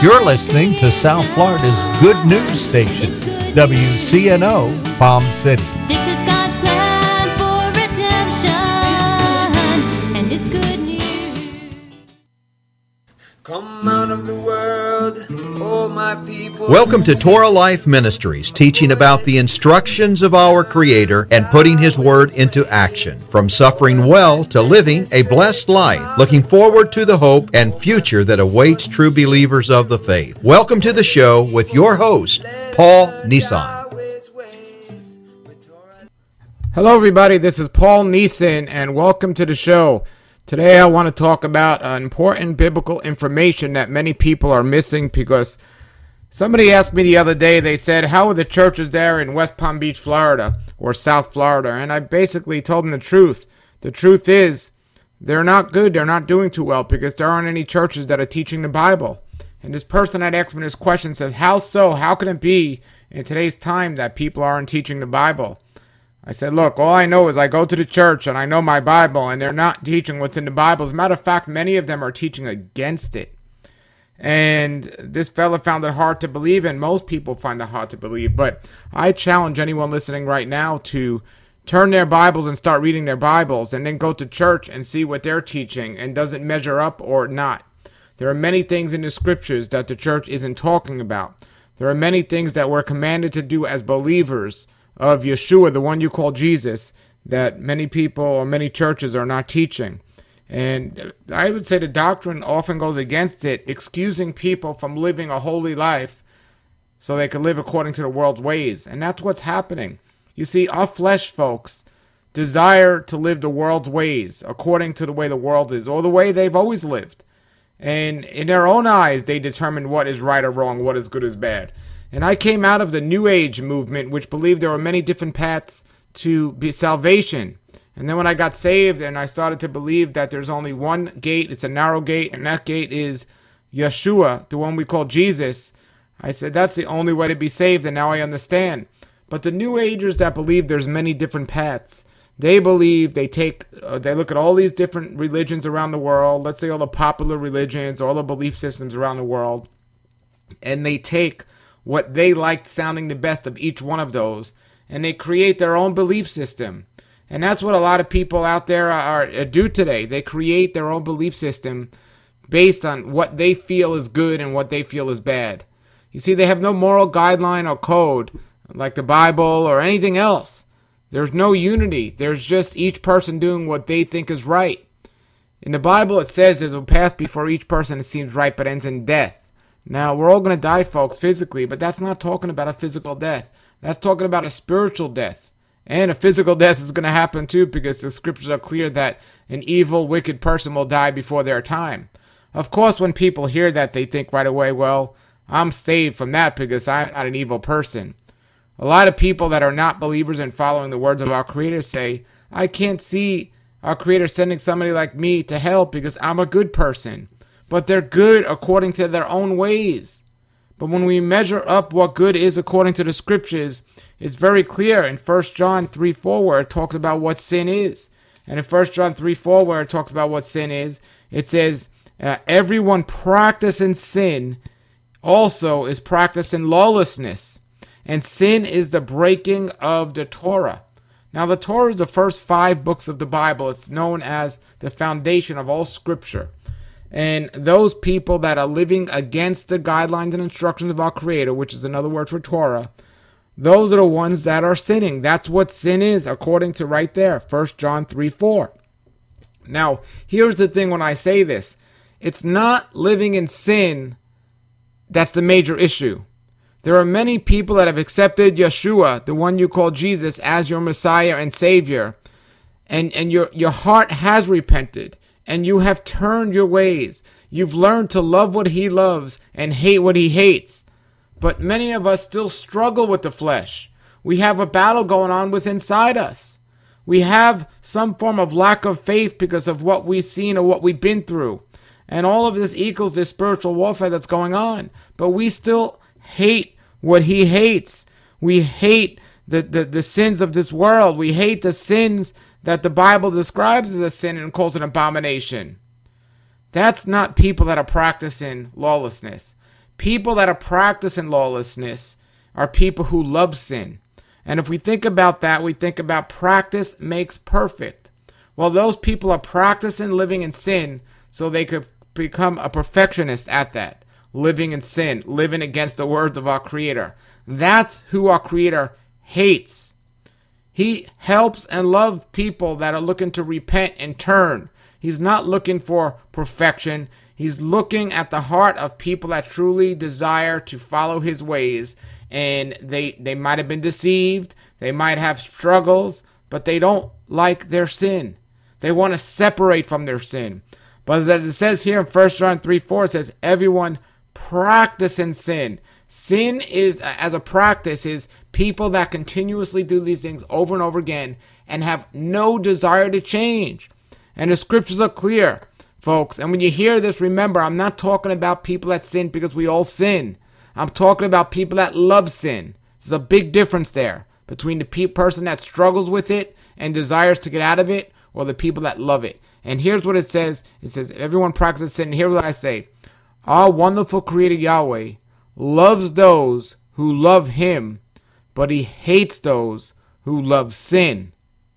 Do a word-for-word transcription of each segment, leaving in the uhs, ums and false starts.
You're listening to South Florida's good news station, W C N O Palm City. This is God's plan for redemption, and it's good news. Come out of the world, oh my people. Welcome to Torah Life Ministries, teaching about the instructions of our Creator and putting His Word into action. From suffering well to living a blessed life, looking forward to the hope and future that awaits true believers of the faith. Welcome to the show with your host, Paul Nissan. Hello everybody, this is Paul Neeson and welcome to the show. Today I want to talk about uh, important biblical information that many people are missing because somebody asked me the other day, they said, how are the churches there in West Palm Beach, Florida or South Florida? And I basically told them the truth. The truth is they're not good, they're not doing too well because there aren't any churches that are teaching the Bible. And this person that asked me this question says, how so? How can it be in today's time that people aren't teaching the Bible? I said, look, all I know is I go to the church and I know my Bible and they're not teaching what's in the Bible. As a matter of fact, many of them are teaching against it. And this fella found it hard to believe, and most people find it hard to believe. But I challenge anyone listening right now to turn their Bibles and start reading their Bibles and then go to church and see what they're teaching and does it measure up or not. There are many things in the scriptures that the church isn't talking about. There are many things that we're commanded to do as believers of Yeshua, the one you call Jesus, that many people or many churches are not teaching. And I would say the doctrine often goes against it, excusing people from living a holy life so they can live according to the world's ways. And that's what's happening. You see, our flesh folks desire to live the world's ways according to the way the world is, or the way they've always lived. And in their own eyes, they determine what is right or wrong, what is good or bad. And I came out of the New Age movement, which believed there were many different paths to be salvation. And then when I got saved and I started to believe that there's only one gate, it's a narrow gate, and that gate is Yeshua, the one we call Jesus, I said that's the only way to be saved, and now I understand. But the New Agers that believe there's many different paths, they believe they take, uh, they look at all these different religions around the world, let's say all the popular religions, all the belief systems around the world, and they take what they liked sounding the best of each one of those, and they create their own belief system. And that's what a lot of people out there are, are do today. They create their own belief system based on what they feel is good and what they feel is bad. You see, they have no moral guideline or code like the Bible or anything else. There's no unity. There's just each person doing what they think is right. In the Bible, it says there's a path before each person that seems right but ends in death. Now, we're all going to die, folks, physically, but that's not talking about a physical death. That's talking about a spiritual death. And a physical death is going to happen too, because the scriptures are clear that an evil, wicked person will die before their time. Of course, when people hear that, they think right away, well, I'm saved from that because I'm not an evil person. A lot of people that are not believers and following the words of our Creator say, I can't see our Creator sending somebody like me to hell because I'm a good person. But they're good according to their own ways. But when we measure up what good is according to the scriptures, it's very clear in First John three four where it talks about what sin is. And in First John three four where it talks about what sin is, it says, uh, everyone practicing sin also is practicing lawlessness. And sin is the breaking of the Torah. Now the Torah is the first five books of the Bible. It's known as the foundation of all scripture. And those people that are living against the guidelines and instructions of our Creator, which is another word for Torah, those are the ones that are sinning. That's what sin is, according to right there, First John three four. Now, here's the thing when I say this. It's not living in sin that's the major issue. There are many people that have accepted Yeshua, the one you call Jesus, as your Messiah and Savior, and, and your, your heart has repented. And you have turned your ways. You've learned to love what he loves and hate what he hates. But many of us still struggle with the flesh. We have a battle going on within inside us. We have some form of lack of faith because of what we've seen or what we've been through. And all of this equals this spiritual warfare that's going on. But we still hate what he hates. We hate the, the, the sins of this world. We hate the sins that the Bible describes as a sin and calls an abomination. That's not people that are practicing lawlessness. People that are practicing lawlessness are people who love sin. And if we think about that, we think about practice makes perfect. Well, those people are practicing living in sin so they could become a perfectionist at that. Living in sin, living against the words of our Creator. That's who our Creator hates. He helps and loves people that are looking to repent and turn. He's not looking for perfection. He's looking at the heart of people that truly desire to follow his ways. And they, they might have been deceived. They might have struggles, but they don't like their sin. They want to separate from their sin. But as it says here in First John three four, it says, everyone practicing sin. Sin is, as a practice, is people that continuously do these things over and over again and have no desire to change. And the scriptures are clear, folks. And when you hear this, remember, I'm not talking about people that sin because we all sin. I'm talking about people that love sin. There's a big difference there between the pe- person that struggles with it and desires to get out of it, or the people that love it. And here's what it says. It says, everyone practices sin. And here's what I say. Our wonderful Creator Yahweh loves those who love him, but he hates those who love sin.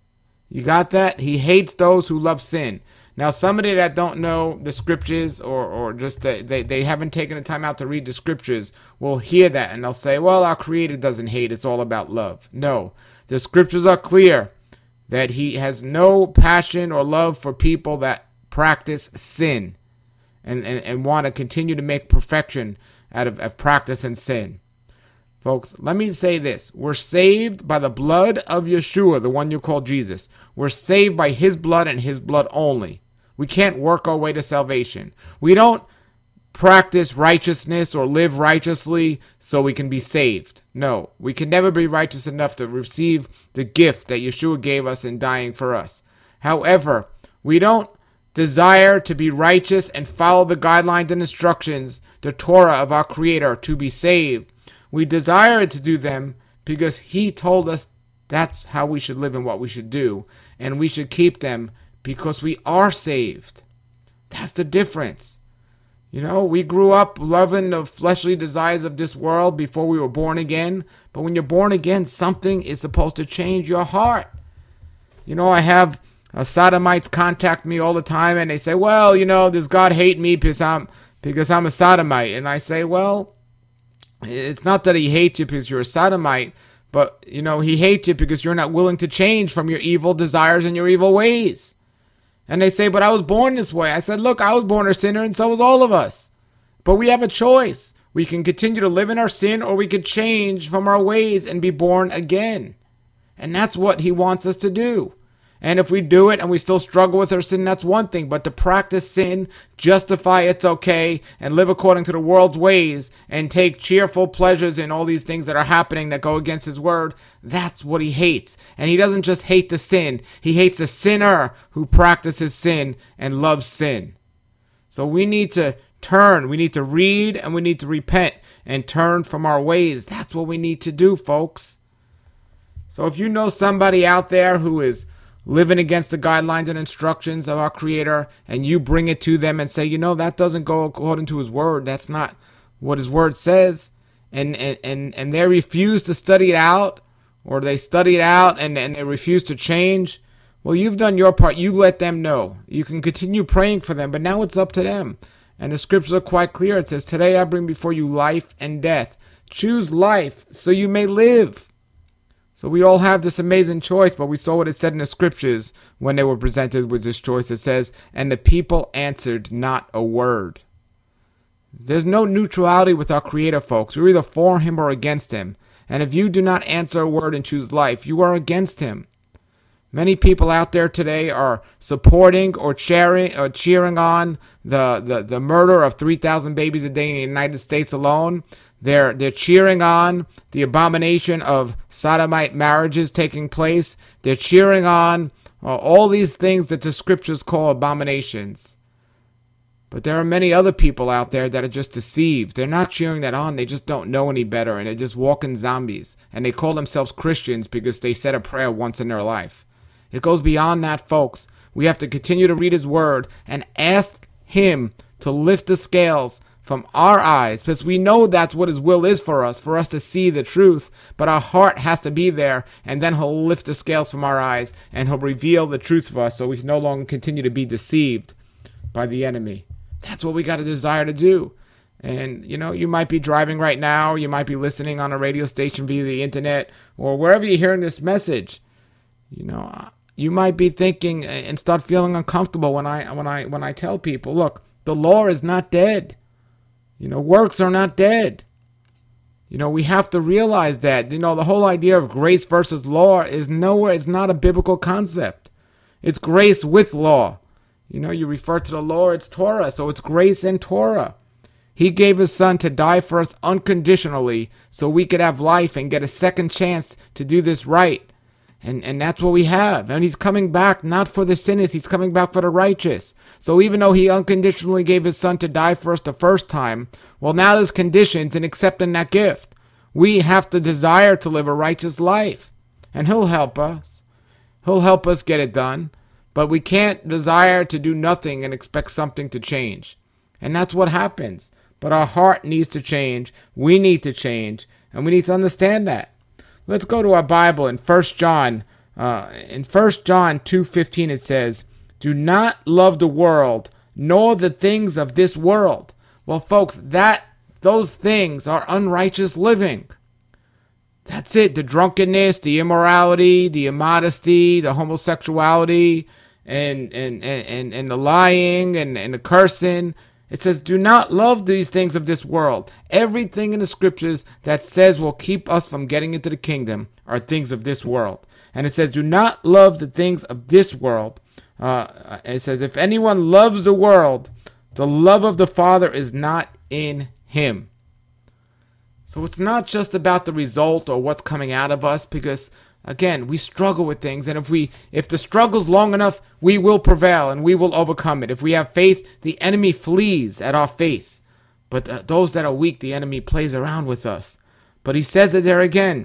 You got that? He hates those who love sin. Now, somebody that don't know the scriptures, or, or just the, they, they haven't taken the time out to read the scriptures, will hear that and they'll say, well, our Creator doesn't hate. It's all about love. No, the scriptures are clear that he has no passion or love for people that practice sin and, and, and want to continue to make perfection out of, of practice and sin. Folks, let me say this. We're saved by the blood of Yeshua, the one you call Jesus. We're saved by his blood and his blood only. We can't work our way to salvation. We don't practice righteousness or live righteously so we can be saved. No, we can never be righteous enough to receive the gift that Yeshua gave us in dying for us. However, we don't desire to be righteous and follow the guidelines and instructions, the Torah of our Creator, to be saved. We desire to do them because he told us that's how we should live and what we should do. And we should keep them because we are saved. That's the difference. You know, we grew up loving the fleshly desires of this world before we were born again. But when you're born again, something is supposed to change your heart. You know, I have uh, sodomites contact me all the time and they say, well, you know, does God hate me because I'm, because I'm a sodomite? And I say, well, it's not that he hates you because you're a sodomite, but, you know, he hates you because you're not willing to change from your evil desires and your evil ways. And they say, but I was born this way. I said, look, I was born a sinner and so was all of us. But we have a choice. We can continue to live in our sin, or we could change from our ways and be born again. And that's what he wants us to do. And if we do it and we still struggle with our sin, that's one thing. But to practice sin, justify it's okay, and live according to the world's ways, and take cheerful pleasures in all these things that are happening that go against his word, that's what he hates. And he doesn't just hate the sin. He hates the sinner who practices sin and loves sin. So we need to turn. We need to read and we need to repent and turn from our ways. That's what we need to do, folks. So if you know somebody out there who is living against the guidelines and instructions of our Creator, and you bring it to them and say, you know, that doesn't go according to his word. That's not what his word says. And and, and, and they refuse to study it out, or they study it out and, and they refuse to change. Well, you've done your part. You let them know. You can continue praying for them, but now it's up to them. And the scriptures are quite clear. It says, today I bring before you life and death. Choose life so you may live. So we all have this amazing choice, but we saw what it said in the scriptures when they were presented with this choice. It says, and the people answered not a word. There's no neutrality with our Creator, folks. You're either for him or against him. And if you do not answer a word and choose life, you are against him. Many people out there today are supporting or cheering or cheering on the, the, the murder of three thousand babies a day in the United States alone. They're, they're cheering on the abomination of sodomite marriages taking place. They're cheering on uh, all these things that the scriptures call abominations. But there are many other people out there that are just deceived. They're not cheering that on. They just don't know any better, and they're just walking zombies. And they call themselves Christians because they said a prayer once in their life. It goes beyond that, folks. We have to continue to read his word and ask him to lift the scales from our eyes, because we know that's what his will is for us, for us to see the truth, but our heart has to be there, and then he'll lift the scales from our eyes, and he'll reveal the truth for us so we can no longer continue to be deceived by the enemy. That's what we got to desire to do. And, you know, you might be driving right now, or you might be listening on a radio station via the internet, or wherever you're hearing this message. You know, you might be thinking and start feeling uncomfortable when I when I when I tell people, look, the law is not dead. You know, works are not dead. You know, we have to realize that. You know, the whole idea of grace versus law is nowhere, it's not a biblical concept. It's grace with law. You know, you refer to the law, it's Torah, so it's grace and Torah. He gave his son to die for us unconditionally so we could have life and get a second chance to do this right. And and that's what we have. And he's coming back not for the sinners, he's coming back for the righteous. So even though he unconditionally gave his son to die for us the first time, well, now there's conditions in accepting that gift. We have to desire to live a righteous life. And he'll help us. He'll help us get it done. But we can't desire to do nothing and expect something to change. And that's what happens. But our heart needs to change. We need to change. And we need to understand that. Let's go to our Bible in First John. Uh, in First John two fifteen it says, do not love the world, nor the things of this world. Well, folks, that those things are unrighteous living. That's it. The drunkenness, the immorality, the immodesty, the homosexuality, and and, and, and the lying and, and the cursing. It says, do not love these things of this world. Everything in the scriptures that says will keep us from getting into the kingdom are things of this world. And it says, do not love the things of this world. Uh, it says, if anyone loves the world, the love of the Father is not in him. So it's not just about the result or what's coming out of us, because again, we struggle with things, and if we if the struggle's long enough, we will prevail and we will overcome it. If we have faith, the enemy flees at our faith. But uh, those that are weak, the enemy plays around with us. But he says it there again.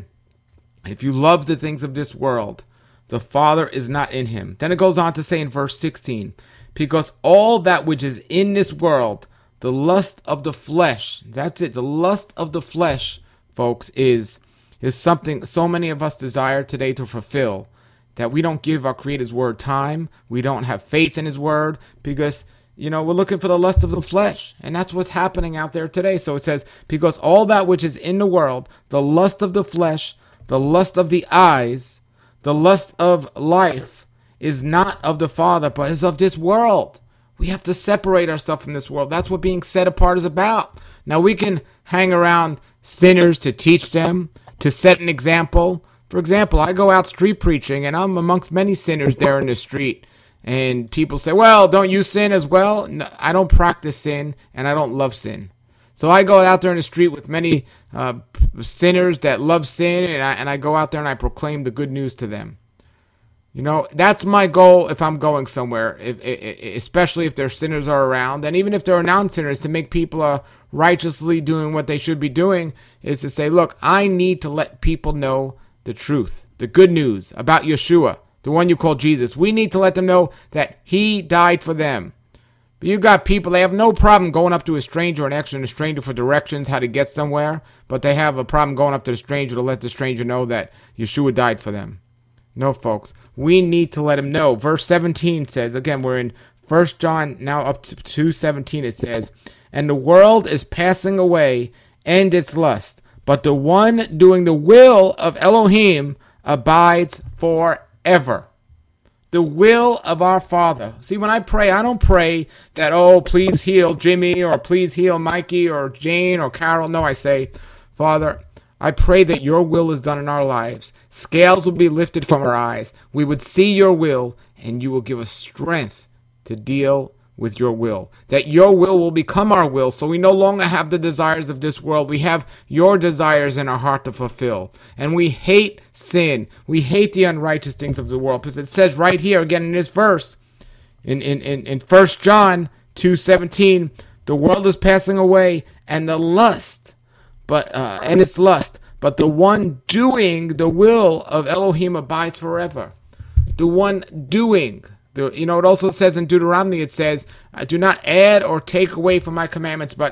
If you love the things of this world, the Father is not in him. Then it goes on to say in verse sixteen, because all that which is in this world, the lust of the flesh, that's it, the lust of the flesh, folks, is is something so many of us desire today to fulfill, that we don't give our Creator's word time. We don't have faith in his word because, you know, we're looking for the lust of the flesh. And that's what's happening out there today. So it says, because all that which is in the world, the lust of the flesh, the lust of the eyes, the lust of life, is not of the Father, but is of this world. We have to separate ourselves from this world. That's what being set apart is about. Now, we can hang around sinners to teach them, to set an example. For example, I go out street preaching, and I'm amongst many sinners there in the street. And people say, well, don't you sin as well? No, I don't practice sin, and I don't love sin. So I go out there in the street with many uh, sinners that love sin, and I, and I go out there and I proclaim the good news to them. You know, that's my goal if I'm going somewhere, if, if, especially if their sinners are around. And even if there are non-sinners, to make people uh, righteously doing what they should be doing, is to say, look, I need to let people know the truth, the good news about Yeshua, the one you call Jesus. We need to let them know that he died for them. But you got people, they have no problem going up to a stranger and asking a stranger for directions, how to get somewhere, but they have a problem going up to the stranger to let the stranger know that Yeshua died for them. No, folks, we need to let him know. Verse seventeen says, again, we're in First John, now up to two seventeen, it says, and the world is passing away and its lust, but the one doing the will of Elohim abides forever. The will of our Father. See, when I pray, I don't pray that, oh, please heal Jimmy, or please heal Mikey, or Jane, or Carol. No, I say, Father, I pray that your will is done in our lives. Scales will be lifted from our eyes. We would see your will, and you will give us strength to deal with your will. That your will will become our will, so we no longer have the desires of this world. We have your desires in our heart to fulfill. And we hate sin. We hate the unrighteous things of the world. Because it says right here, again in this verse, in, in, in, in First John two seventeen, the world is passing away, and the lust, but uh, and its lust, but the one doing the will of Elohim abides forever. The one doing. The, you know, it also says in Deuteronomy, it says, do not add or take away from my commandments, but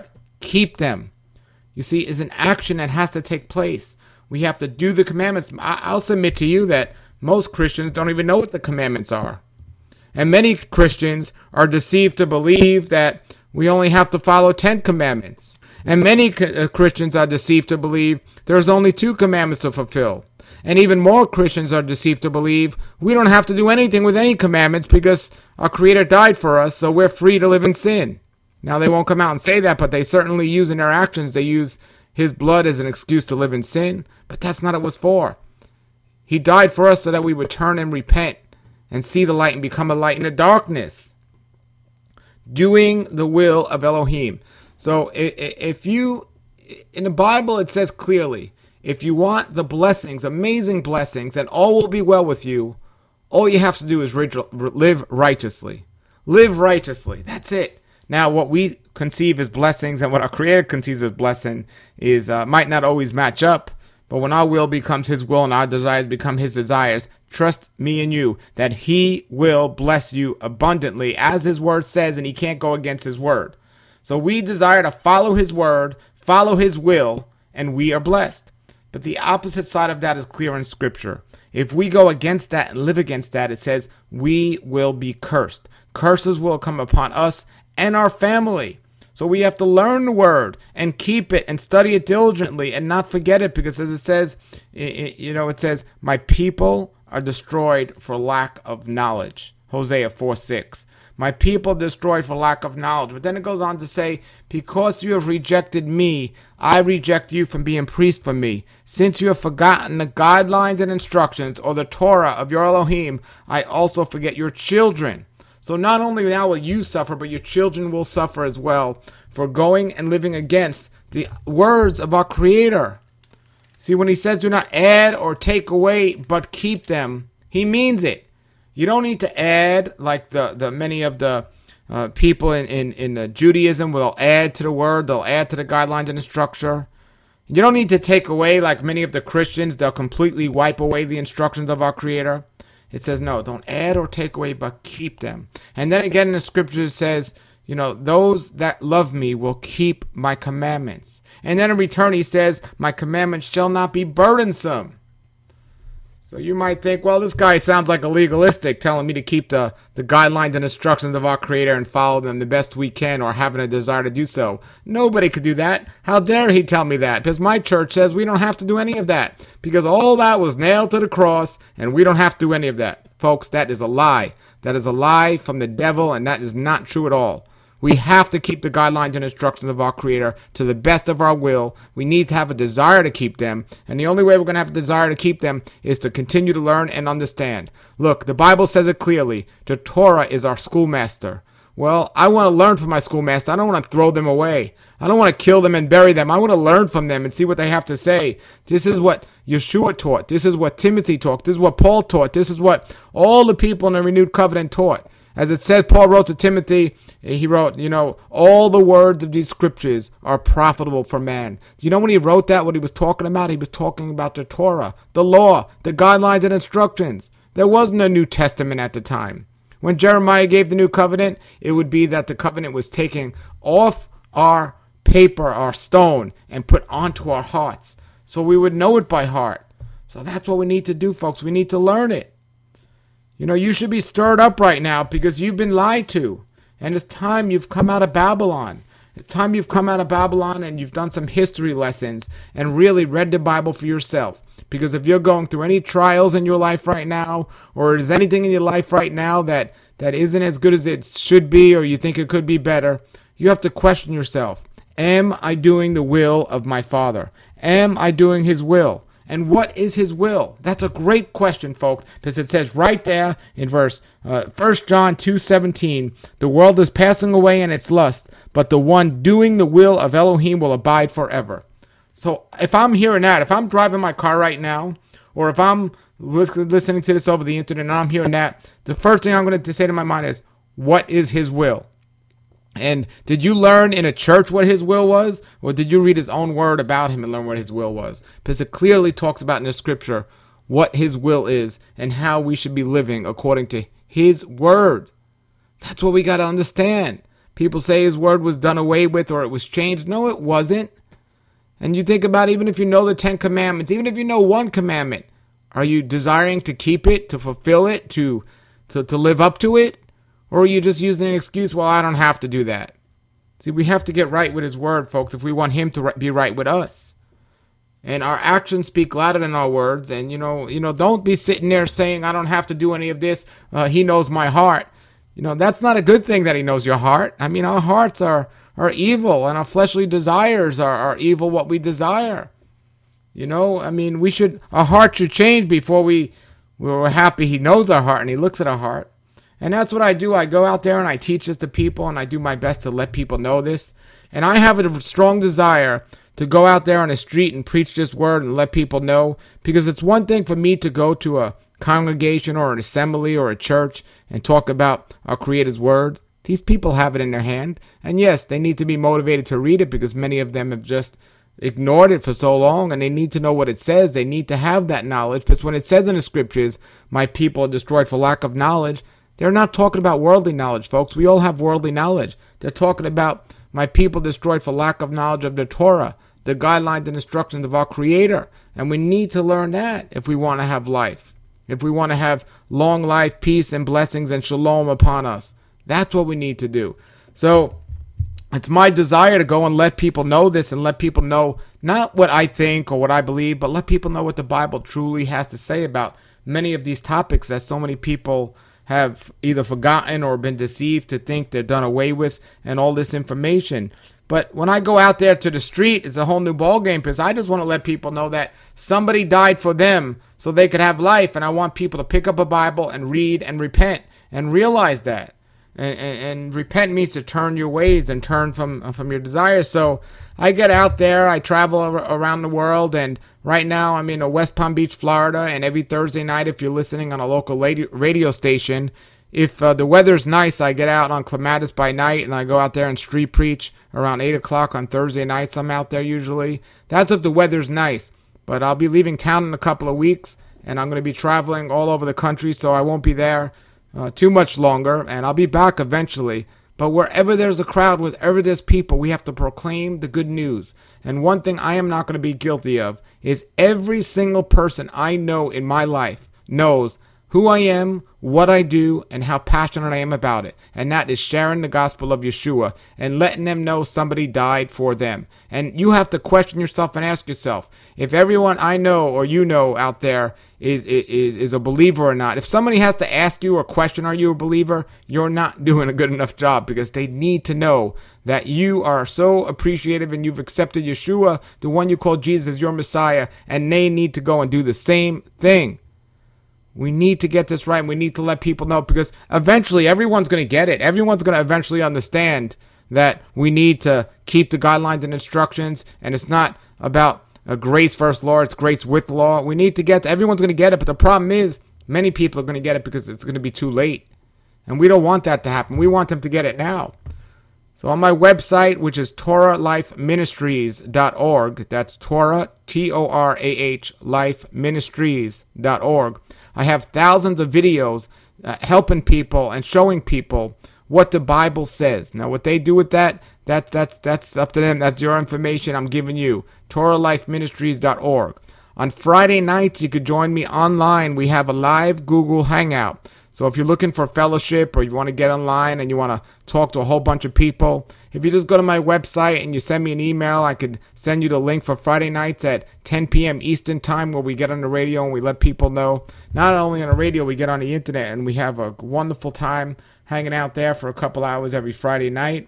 keep them. You see, is an action that has to take place. We have to do the commandments. I'll submit to you that most Christians don't even know what the commandments are. And many Christians are deceived to believe that we only have to follow ten commandments. And many Christians are deceived to believe there's only two commandments to fulfill. And even more Christians are deceived to believe we don't have to do anything with any commandments because our Creator died for us, so we're free to live in sin. Now, they won't come out and say that, but they certainly use in their actions, they use His blood as an excuse to live in sin. But that's not what it was for. He died for us so that we would turn and repent and see the light and become a light in the darkness. Doing the will of Elohim. So if you, in the Bible it says clearly, if you want the blessings, amazing blessings, and all will be well with you, all you have to do is live righteously. Live righteously. That's it. Now, what we conceive as blessings and what our Creator conceives as blessing is uh, might not always match up. But when our will becomes His will and our desires become His desires, trust me and you that He will bless you abundantly, as His word says, and He can't go against His word. So we desire to follow His word, follow His will, and we are blessed. But the opposite side of that is clear in Scripture. If we go against that and live against that, it says we will be cursed. Curses will come upon us and our family. So we have to learn the word and keep it and study it diligently and not forget it, because as it says, you know, it says, my people are destroyed for lack of knowledge. Hosea four six. My people destroyed for lack of knowledge. But then it goes on to say, because you have rejected me, I reject you from being priest for me. Since you have forgotten the guidelines and instructions or the Torah of your Elohim, I also forget your children. So not only now will you suffer, but your children will suffer as well for going and living against the words of our Creator. See, when He says do not add or take away, but keep them, He means it. You don't need to add like the, the many of the uh, people in, in, in the Judaism will add to the word, they'll add to the guidelines and the structure. You don't need to take away like many of the Christians, they'll completely wipe away the instructions of our Creator. It says, no, don't add or take away, but keep them. And then again in the Scripture it says, you know, those that love me will keep my commandments. And then in return He says, my commandments shall not be burdensome. So you might think, well, this guy sounds like a legalistic, telling me to keep the, the guidelines and instructions of our Creator and follow them the best we can, or having a desire to do so. Nobody could do that. How dare he tell me that? Because my church says we don't have to do any of that. Because all that was nailed to the cross, and we don't have to do any of that. Folks, that is a lie. That is a lie from the devil, and that is not true at all. We have to keep the guidelines and instructions of our Creator to the best of our will. We need to have a desire to keep them. And the only way we're going to have a desire to keep them is to continue to learn and understand. Look, the Bible says it clearly. The Torah is our schoolmaster. Well, I want to learn from my schoolmaster. I don't want to throw them away. I don't want to kill them and bury them. I want to learn from them and see what they have to say. This is what Yeshua taught. This is what Timothy taught. This is what Paul taught. This is what all the people in the renewed covenant taught. As it says, Paul wrote to Timothy, he wrote, you know, all the words of these scriptures are profitable for man. You know when he wrote that, what he was talking about? He was talking about the Torah, the law, the guidelines and instructions. There wasn't a New Testament at the time. When Jeremiah gave the new covenant, it would be that the covenant was taken off our paper, our stone, and put onto our hearts. So we would know it by heart. So that's what we need to do, folks. We need to learn it. You know, you should be stirred up right now because you've been lied to. And it's time you've come out of Babylon. It's time you've come out of Babylon and you've done some history lessons and really read the Bible for yourself. Because if you're going through any trials in your life right now, or there's anything in your life right now that, that isn't as good as it should be, or you think it could be better, you have to question yourself. Am I doing the will of my Father? Am I doing His will? And what is His will? That's a great question, folks, because it says right there in verse uh, First John two seventeen, the world is passing away in its lust, but the one doing the will of Elohim will abide forever. So if I'm hearing that, if I'm driving my car right now, or if I'm listening to this over the internet and I'm hearing that, the first thing I'm going to say to my mind is, what is His will? And did you learn in a church what His will was? Or did you read His own word about Him and learn what His will was? Because it clearly talks about in the Scripture what His will is and how we should be living according to His word. That's what we got to understand. People say his word was done away with or it was changed. No, it wasn't. And you think about, even if you know the Ten Commandments, even if you know one commandment, are you desiring to keep it, to fulfill it, to, to, to live up to it? Or are you just using an excuse, well, I don't have to do that? See, we have to get right with his word, folks, if we want him to be right with us. And our actions speak louder than our words. And, you know, you know, don't be sitting there saying, I don't have to do any of this. Uh, he knows my heart. You know, that's not a good thing that he knows your heart. I mean, our hearts are, are evil, and our fleshly desires are, are evil, what we desire. You know, I mean, we should, our heart should change before we, we're happy he knows our heart and he looks at our heart. And that's what I do. I go out there and I teach this to people, and I do my best to let people know this. And I have a strong desire to go out there on the street and preach this word and let people know, because it's one thing for me to go to a congregation or an assembly or a church and talk about our Creator's word. These people have it in their hand. And yes, they need to be motivated to read it, because many of them have just ignored it for so long, and they need to know what it says. They need to have that knowledge, because when it says in the scriptures, my people are destroyed for lack of knowledge, they're not talking about worldly knowledge, folks. We all have worldly knowledge. They're talking about my people destroyed for lack of knowledge of the Torah, the guidelines and instructions of our Creator. And we need to learn that if we want to have life. If we want to have long life, peace, and blessings and shalom upon us. That's what we need to do. So it's my desire to go and let people know this, and let people know not what I think or what I believe, but let people know what the Bible truly has to say about many of these topics that so many people have either forgotten or been deceived to think they're done away with, and all this information. But when I go out there to the street, it's a whole new ballgame, because I just want to let people know that somebody died for them so they could have life. And I want people to pick up a Bible and read and repent and realize that. And, and, and repent means to turn your ways and turn from from your desires. So I get out there, I travel around the world, and right now I'm in a West Palm Beach, Florida, and every Thursday night, if you're listening on a local radio station, if uh, the weather's nice, I get out on Clematis by night, and I go out there and street preach around eight o'clock on Thursday nights. I'm out there usually. That's if the weather's nice. But I'll be leaving town in a couple of weeks, and I'm going to be traveling all over the country, so I won't be there uh, too much longer, and I'll be back eventually. But wherever there's a crowd, wherever there's people, we have to proclaim the good news. And one thing I am not going to be guilty of is every single person I know in my life knows who I am, what I do, and how passionate I am about it. And that is sharing the gospel of Yeshua and letting them know somebody died for them. And you have to question yourself and ask yourself, if everyone I know or you know out there is, is, is a believer or not. If somebody has to ask you or question, are you a believer? You're not doing a good enough job, because they need to know that you are so appreciative and you've accepted Yeshua, the one you call Jesus, your Messiah, and they need to go and do the same thing. We need to get this right. We need to let people know, because eventually everyone's going to get it. Everyone's going to eventually understand that we need to keep the guidelines and instructions, and it's not about a grace first law, it's grace with law. We need to get, everyone's going to get it, but the problem is many people are going to get it because it's going to be too late. And we don't want that to happen. We want them to get it now. So on my website, which is Torah Life Ministries dot org, that's Torah, T O R A H, Life Ministries dot org, I have thousands of videos uh, helping people and showing people what the Bible says. Now, what they do with that, that that's that's up to them. That's your information I'm giving you. Torah Life Ministries dot org. On Friday nights, you could join me online. We have a live Google Hangout. So if you're looking for fellowship, or you want to get online and you want to talk to a whole bunch of people, if you just go to my website and you send me an email, I could send you the link for Friday nights at ten p.m. Eastern time, where we get on the radio and we let people know. Not only on the radio, we get on the internet, and we have a wonderful time hanging out there for a couple hours every Friday night.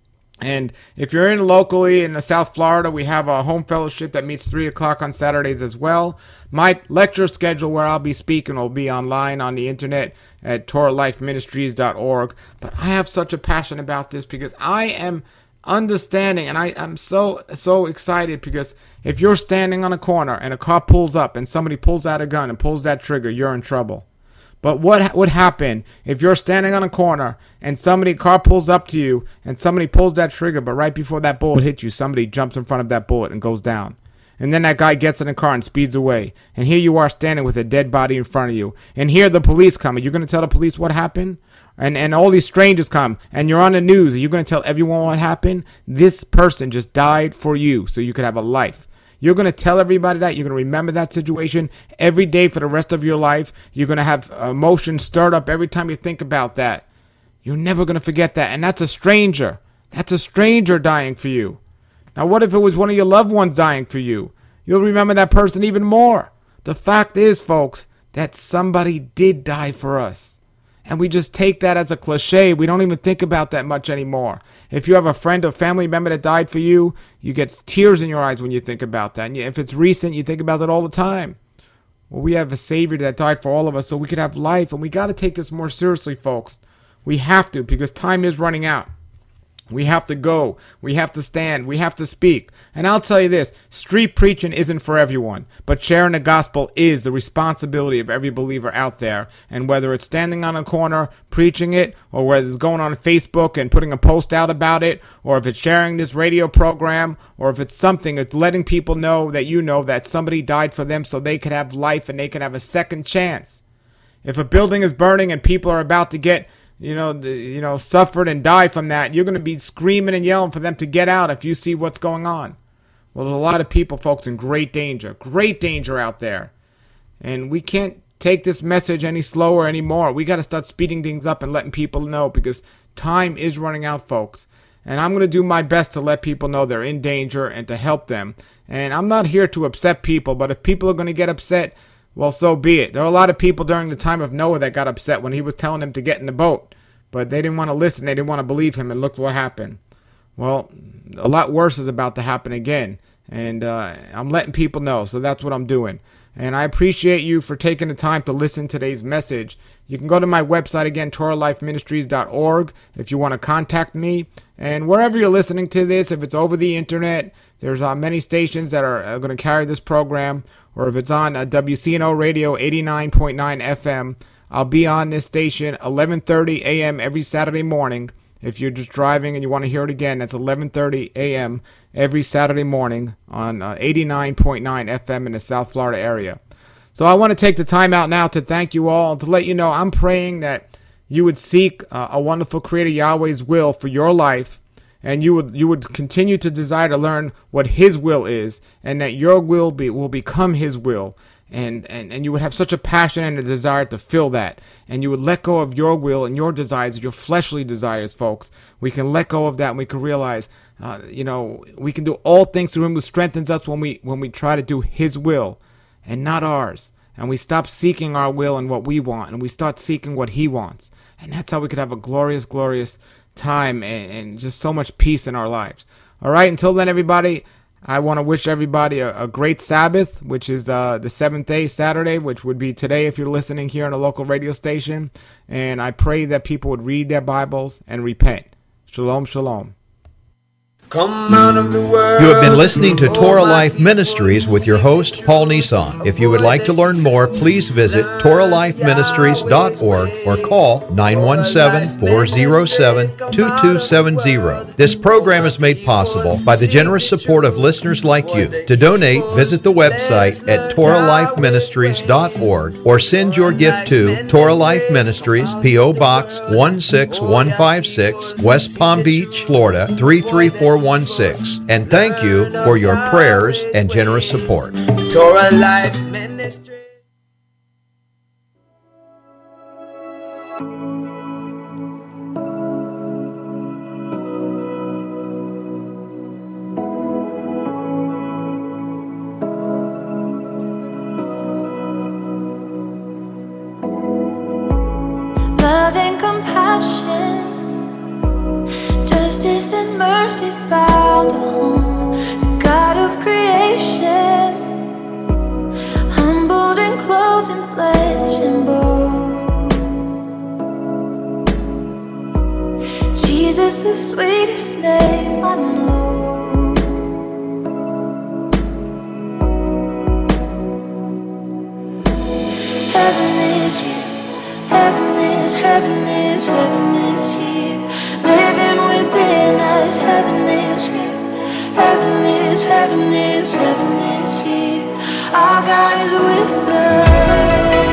And if you're in locally in the South Florida, we have a home fellowship that meets three o'clock on Saturdays as well. My lecture schedule where I'll be speaking will be online on the internet at Torah Life Ministries dot org. But I have such a passion about this, because I am understanding, and I am so, so excited, because if you're standing on a corner and a car pulls up and somebody pulls out a gun and pulls that trigger, you're in trouble. But what would happen if you're standing on a corner and somebody, car pulls up to you and somebody pulls that trigger, but right before that bullet hits you, somebody jumps in front of that bullet and goes down? And then that guy gets in the car and speeds away. And here you are standing with a dead body in front of you. And here the police come. Are you going to tell the police what happened? and, and all these strangers come, and you're on the news, and you're going to tell everyone what happened? This person just died for you so you could have a life. You're going to tell everybody that. You're going to remember that situation every day for the rest of your life. You're going to have emotions stirred up every time you think about that. You're never going to forget that. And that's a stranger. That's a stranger dying for you. Now, what if it was one of your loved ones dying for you? You'll remember that person even more. The fact is, folks, that somebody did die for us. And we just take that as a cliche. We don't even think about that much anymore. If you have a friend or family member that died for you, you get tears in your eyes when you think about that. And if it's recent, you think about it all the time. Well, we have a Savior that died for all of us so we could have life. And we got to take this more seriously, folks. We have to, because time is running out. We have to go. We have to stand. We have to speak. And I'll tell you this, street preaching isn't for everyone, but sharing the gospel is the responsibility of every believer out there. And whether it's standing on a corner preaching it, or whether it's going on Facebook and putting a post out about it, or if it's sharing this radio program, or if it's something, it's letting people know that you know that somebody died for them so they could have life and they can have a second chance. If a building is burning and people are about to get you know, the, you know, suffered and die from that, you're going to be screaming and yelling for them to get out if you see what's going on. Well, there's a lot of people, folks, in great danger, great danger out there. And we can't take this message any slower anymore. We got to start speeding things up and letting people know, because time is running out, folks. And I'm going to do my best to let people know they're in danger and to help them. And I'm not here to upset people, but if people are going to get upset, well, so be it. There are a lot of people during the time of Noah that got upset when he was telling them to get in the boat. But they didn't want to listen. They didn't want to believe him. And look what happened. Well, a lot worse is about to happen again. And uh, I'm letting people know. So that's what I'm doing. And I appreciate you for taking the time to listen to today's message. You can go to my website again, Torah Life Ministries dot org, if you want to contact me. And wherever you're listening to this, if it's over the internet, there's uh, many stations that are uh, going to carry this program. Or if it's on uh, W C N O Radio eighty-nine point nine F M, I'll be on this station eleven thirty A M every Saturday morning. If you're just driving and you want to hear it again, that's eleven thirty A M every Saturday morning on uh, eighty-nine point nine F M in the South Florida area. So I want to take the time out now to thank you all and to let you know I'm praying that you would seek uh, a wonderful Creator Yahweh's will for your life. And you would you would continue to desire to learn what His will is, and that your will be will become His will, and, and and you would have such a passion and a desire to fill that, and you would let go of your will and your desires, your fleshly desires, folks. We can let go of that, and we can realize, uh, you know, we can do all things through Him who strengthens us when we when we try to do His will, and not ours. And we stop seeking our will and what we want, and we start seeking what He wants, and that's how we could have a glorious, glorious time and, and just so much peace in our lives. All right, until then, everybody, I want to wish everybody a, a great Sabbath, which is uh, the seventh day, Saturday, which would be today if you're listening here on a local radio station. And I pray that people would read their Bibles and repent. Shalom, shalom. Come out of the world. You have been listening to Torah Life Ministries with your host, Paul Nissan. If you would like to learn more, please visit Torah Life Ministries dot org or call nine one seven, four oh seven, two two seven zero. This program is made possible by the generous support of listeners like you. To donate, visit the website at Torah Life Ministries dot org or send your gift to Torah Life Ministries, P O Box one six one five six, West Palm Beach, Florida three three four one six. And thank you for your prayers and generous support. Torah Life Ministry. Love and compassion, justice and mercy found a home. The God of creation, humbled and clothed in flesh and bone. Jesus, the sweetest name I know. Heaven is here. Heaven is, heaven is, heaven is here. Living within us, heaven is here. Heaven is, heaven is, heaven is here. Our God is with us.